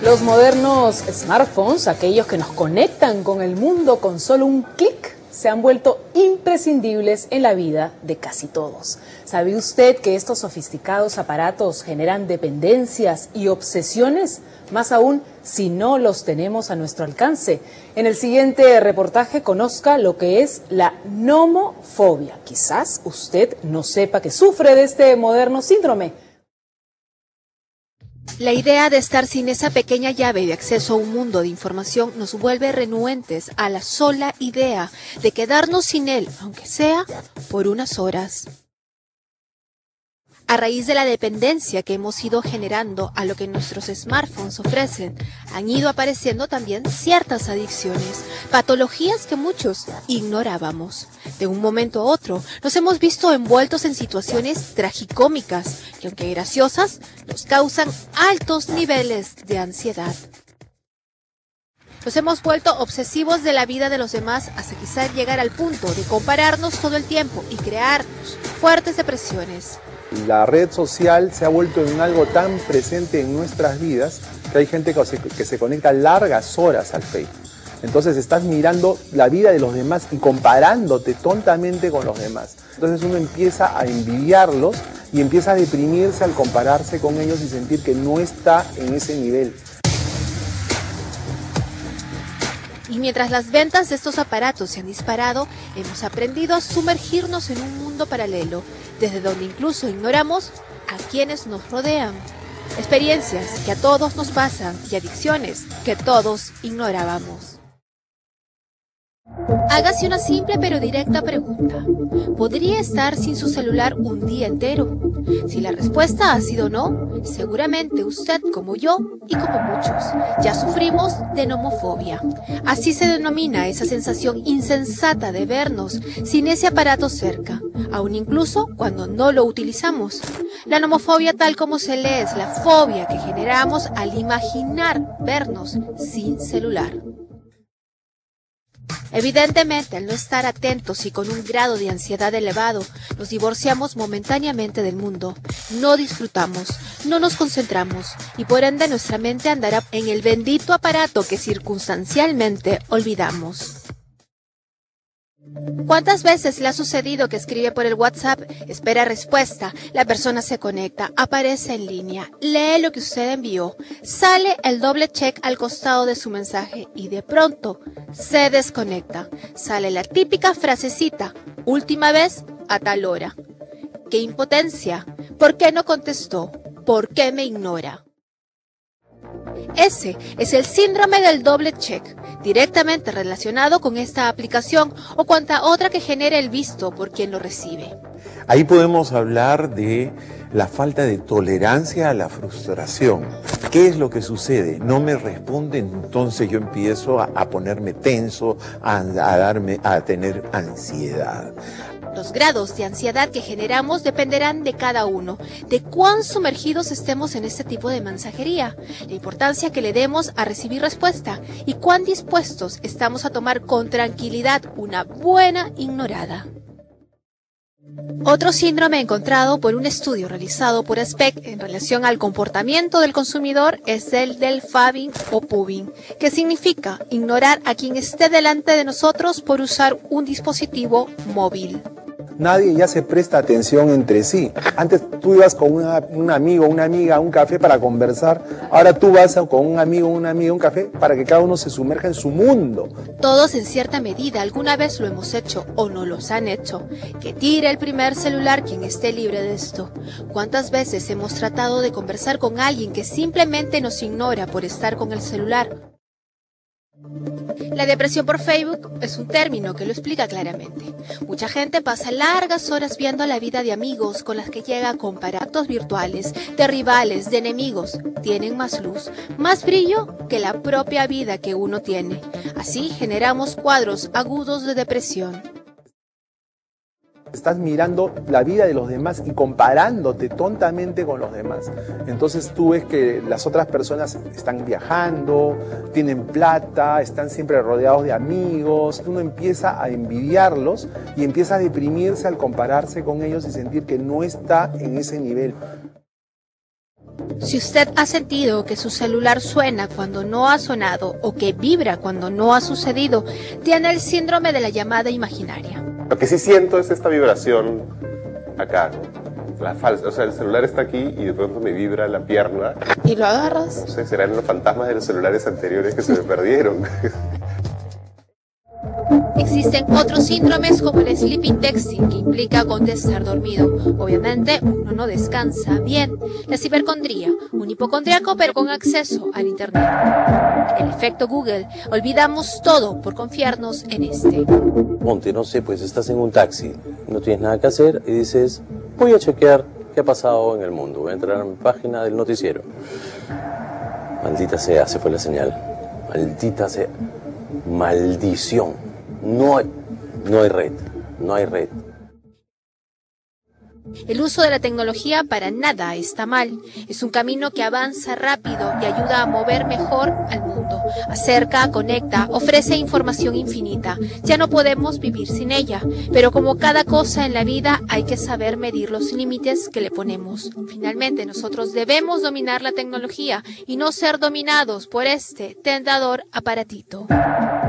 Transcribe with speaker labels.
Speaker 1: Los modernos smartphones, aquellos que nos conectan con el mundo con solo un clic, se han vuelto imprescindibles en la vida de casi todos. ¿Sabe usted que estos sofisticados aparatos generan dependencias y obsesiones? Más aún si no los tenemos a nuestro alcance. En el siguiente reportaje conozca lo que es la nomofobia. Quizás usted no sepa que sufre de este moderno síndrome.
Speaker 2: La idea de estar sin esa pequeña llave de acceso a un mundo de información nos vuelve renuentes a la sola idea de quedarnos sin él, aunque sea por unas horas. A raíz de la dependencia que hemos ido generando a lo que nuestros smartphones ofrecen, han ido apareciendo también ciertas adicciones, patologías que muchos ignorábamos. De un momento a otro, nos hemos visto envueltos en situaciones tragicómicas que, aunque graciosas, nos causan altos niveles de ansiedad. Nos hemos vuelto obsesivos de la vida de los demás hasta quizás llegar al punto de compararnos todo el tiempo y crearnos fuertes depresiones.
Speaker 3: La red social se ha vuelto en algo tan presente en nuestras vidas que hay gente que se conecta largas horas al Facebook. Entonces estás mirando la vida de los demás y comparándote tontamente con los demás. Entonces uno empieza a envidiarlos y empieza a deprimirse al compararse con ellos y sentir que no está en ese nivel.
Speaker 2: Y mientras las ventas de estos aparatos se han disparado, hemos aprendido a sumergirnos en un mundo paralelo, desde donde incluso ignoramos a quienes nos rodean. Experiencias que a todos nos pasan y adicciones que todos ignorábamos. Hágase una simple pero directa pregunta. ¿Podría estar sin su celular un día entero? Si la respuesta ha sido no, seguramente usted, como yo y como muchos, ya sufrimos de nomofobia. Así se denomina esa sensación insensata de vernos sin ese aparato cerca, aun incluso cuando no lo utilizamos. La nomofobia, tal como se lee, es la fobia que generamos al imaginar vernos sin celular. Evidentemente, al no estar atentos y con un grado de ansiedad elevado, nos divorciamos momentáneamente del mundo, no disfrutamos, no nos concentramos y por ende nuestra mente andará en el bendito aparato que circunstancialmente olvidamos. ¿Cuántas veces le ha sucedido que escribe por el WhatsApp, espera respuesta, la persona se conecta, aparece en línea, lee lo que usted envió, sale el doble check al costado de su mensaje y de pronto se desconecta? Sale la típica frasecita, última vez a tal hora. ¡Qué impotencia! ¿Por qué no contestó? ¿Por qué me ignora? Ese es el síndrome del doble check, directamente relacionado con esta aplicación o cuanta otra que genere el visto por quien lo recibe.
Speaker 4: Ahí podemos hablar de la falta de tolerancia a la frustración. ¿Qué es lo que sucede? No me responden, entonces yo empiezo a ponerme tenso, a tener ansiedad.
Speaker 2: Los grados de ansiedad que generamos dependerán de cada uno, de cuán sumergidos estemos en este tipo de mensajería, la importancia que le demos a recibir respuesta y cuán dispuestos estamos a tomar con tranquilidad una buena ignorada. Otro síndrome encontrado por un estudio realizado por ASPEC en relación al comportamiento del consumidor es el del fabbing o pubbing, que significa ignorar a quien esté delante de nosotros por usar un dispositivo móvil.
Speaker 3: Nadie ya se presta atención entre sí. Antes tú ibas con un amigo, una amiga a un café para conversar. Ahora tú vas con un amigo, una amiga a un café para que cada uno se sumerja en su mundo.
Speaker 2: Todos en cierta medida alguna vez lo hemos hecho o no los han hecho. Que tire el primer celular quien esté libre de esto. ¿Cuántas veces hemos tratado de conversar con alguien que simplemente nos ignora por estar con el celular? La depresión por Facebook es un término que lo explica claramente. Mucha gente pasa largas horas viendo la vida de amigos con las que llega a comparar actos virtuales, de rivales, de enemigos. Tienen más luz, más brillo que la propia vida que uno tiene. Así generamos cuadros agudos de depresión.
Speaker 3: Estás mirando la vida de los demás y comparándote tontamente con los demás. Entonces tú ves que las otras personas están viajando, tienen plata, están siempre rodeados de amigos. Uno empieza a envidiarlos y empieza a deprimirse al compararse con ellos y sentir que no está en ese nivel.
Speaker 2: Si usted ha sentido que su celular suena cuando no ha sonado o que vibra cuando no ha sucedido, tiene el síndrome de la llamada imaginaria.
Speaker 5: Lo que sí siento es esta vibración acá, la falsa. O sea, el celular está aquí y de pronto me vibra la pierna.
Speaker 2: ¿Y lo agarras?
Speaker 5: No sé, serán los fantasmas de los celulares anteriores que se me perdieron.
Speaker 2: Existen otros síndromes como el sleeping texting, que implica contestar dormido. Obviamente, uno no descansa bien. La cibercondría, un hipocondriaco pero con acceso al internet. El efecto Google, olvidamos todo por confiarnos en este.
Speaker 6: Ponte, no sé, pues estás en un taxi, no tienes nada que hacer y dices, voy a chequear qué ha pasado en el mundo, voy a entrar a mi página del noticiero. Maldita sea, se fue la señal. Maldita sea. Maldición. No hay red, no hay red.
Speaker 2: El uso de la tecnología para nada está mal. Es un camino que avanza rápido y ayuda a mover mejor al mundo. Acerca, conecta, ofrece información infinita. Ya no podemos vivir sin ella, pero como cada cosa en la vida hay que saber medir los límites que le ponemos. Finalmente, nosotros debemos dominar la tecnología y no ser dominados por este tentador aparatito.